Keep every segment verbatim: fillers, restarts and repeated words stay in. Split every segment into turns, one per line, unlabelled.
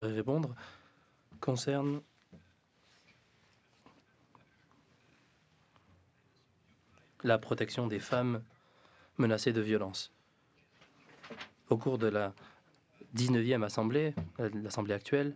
répondre concerne la protection des femmes menacées de violence. Au cours de la dix-neuvième Assemblée, l'Assemblée actuelle,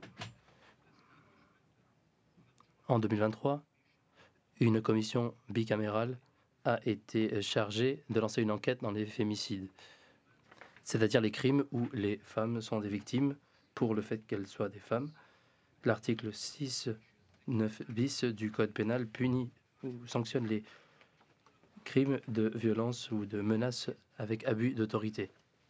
en deux mille vingt-trois, une commission bicamérale a été chargée de lancer une enquête dans les féminicides, c'est-à-dire les crimes où les femmes sont des victimes pour le fait qu'elles soient des femmes. L'article six neuf bis du Code pénal punit ou sanctionne les crimes de violence ou de menace avec abus d'autorité.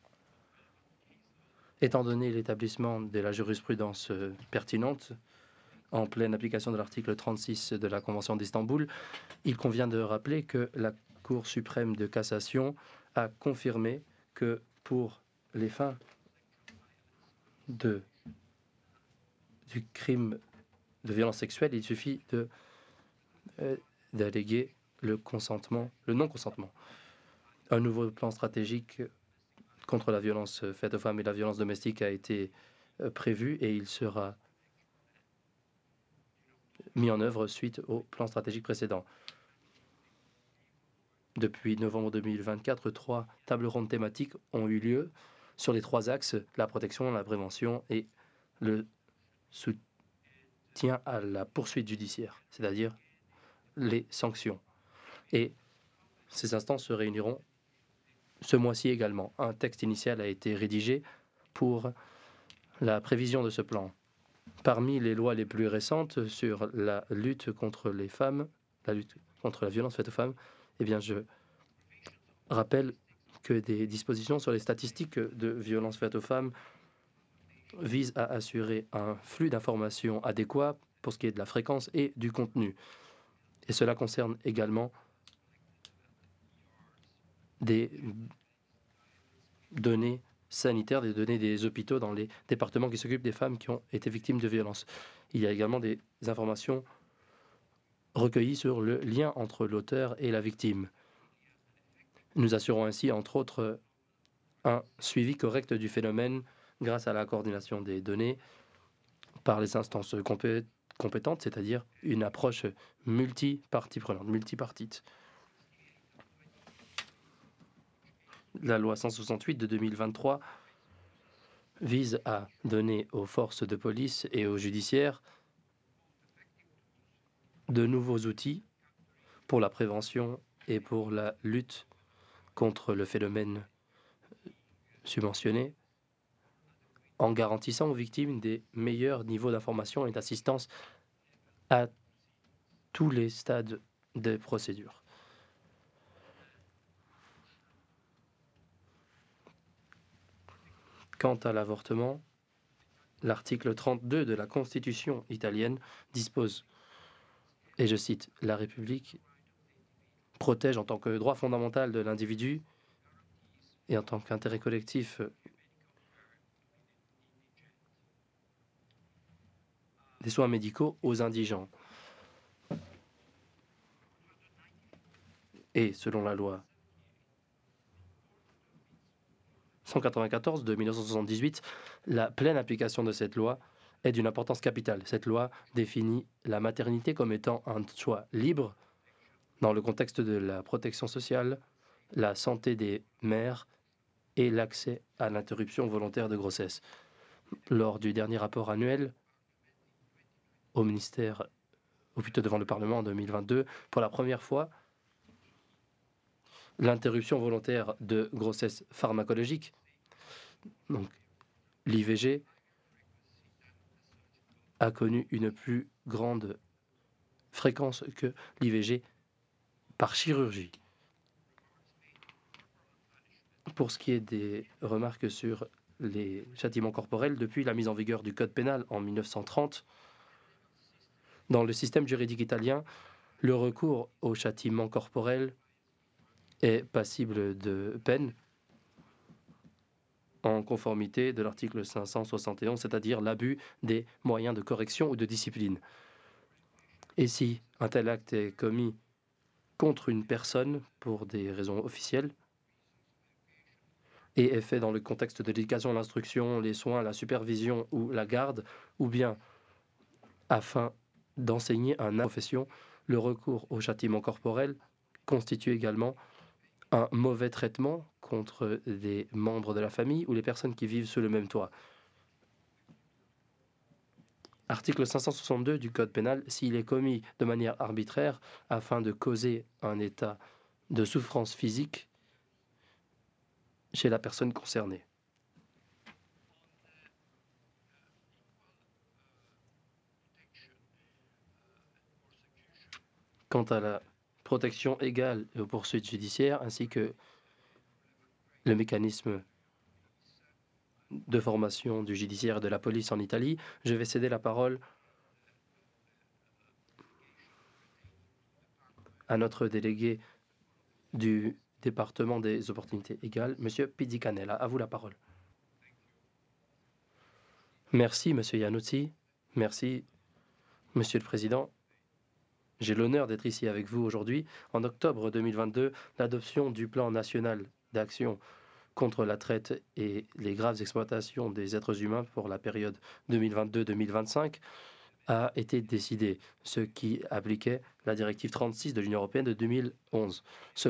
Étant donné l'établissement de la jurisprudence euh, pertinente, en pleine application de l'article trente-six de la Convention d'Istanbul, il convient de rappeler que la Cour suprême de cassation a confirmé que pour les fins de, du crime de violence sexuelle, il suffit de, euh, d'alléguer le consentement, le non-consentement. Un nouveau plan stratégique contre la violence faite aux femmes et la violence domestique a été euh, prévu et il sera mis en œuvre suite au plan stratégique précédent. Depuis novembre deux mille vingt-quatre, trois tables rondes thématiques ont eu lieu sur les trois axes, la protection, la prévention et le soutien à la poursuite judiciaire, c'est-à-dire les sanctions. Et ces instances se réuniront ce mois-ci également. Un texte initial a été rédigé pour la prévision de ce plan. Parmi les lois les plus récentes sur la lutte contre les femmes, la lutte contre la violence faite aux femmes, eh bien, je rappelle que des dispositions sur les statistiques de violences faites aux femmes visent à assurer un flux d'informations adéquat pour ce qui est de la fréquence et du contenu. Et cela concerne également des données sanitaires, des données des hôpitaux dans les départements qui s'occupent des femmes qui ont été victimes de violences. Il y a également des informations recueillies sur le lien entre l'auteur et la victime. Nous assurons ainsi, entre autres, un suivi correct du phénomène grâce à la coordination des données par les instances compé compétentes, c'est-à-dire une approche multi-partie prenante, multipartite. La loi cent soixante-huit de deux mille vingt-trois vise à donner aux forces de police et aux judiciaires de nouveaux outils pour la prévention et pour la lutte contre le phénomène subventionné, en garantissant aux victimes des meilleurs niveaux d'information et d'assistance à tous les stades des procédures. Quant à l'avortement, l'article trente-deux de la Constitution italienne dispose, et je cite, « La République protège en tant que droit fondamental de l'individu et en tant qu'intérêt collectif des soins médicaux aux indigents. » Et selon la loi cent quatre-vingt-quatorze de mille neuf cent soixante-dix-huit, la pleine application de cette loi est d'une importance capitale. Cette loi définit la maternité comme étant un choix libre dans le contexte de la protection sociale, la santé des mères et l'accès à l'interruption volontaire de grossesse. Lors du dernier rapport annuel au ministère, ou plutôt devant le Parlement en deux mille vingt-deux, pour la première fois, l'interruption volontaire de grossesse pharmacologique, donc l'I V G, a connu une plus grande fréquence que l'I V G par chirurgie. Pour ce qui est des remarques sur les châtiments corporels, depuis la mise en vigueur du Code pénal en mille neuf cent trente, dans le système juridique italien, le recours au châtiment corporel est passible de peine en conformité de l'article cinq cent soixante et onze, c'est-à-dire l'abus des moyens de correction ou de discipline. Et si un tel acte est commis contre une personne pour des raisons officielles, et est fait dans le contexte de l'éducation, l'instruction, les soins, la supervision ou la garde, ou bien afin d'enseigner une profession, le recours au châtiment corporel constitue également un mauvais traitement contre des membres de la famille ou les personnes qui vivent sous le même toit. Article cinq cent soixante-deux du Code pénal, s'il est commis de manière arbitraire afin de causer un état de souffrance physique chez la personne concernée. Quant à la protection égale et aux poursuites judiciaires, ainsi que le mécanisme de formation du judiciaire et de la police en Italie, je vais céder la parole à notre délégué du département des opportunités égales, M. Pizzicanella. À vous la parole. Merci, M. Iannuzzi. Merci, Monsieur le Président. J'ai l'honneur d'être ici avec vous aujourd'hui. En octobre deux mille vingt-deux, l'adoption du plan national d'action contre la traite et les graves exploitations des êtres humains pour la période deux mille vingt-deux deux mille vingt-cinq a été décidée, ce qui appliquait la directive trente-six de l'Union européenne de deux mille onze. Ce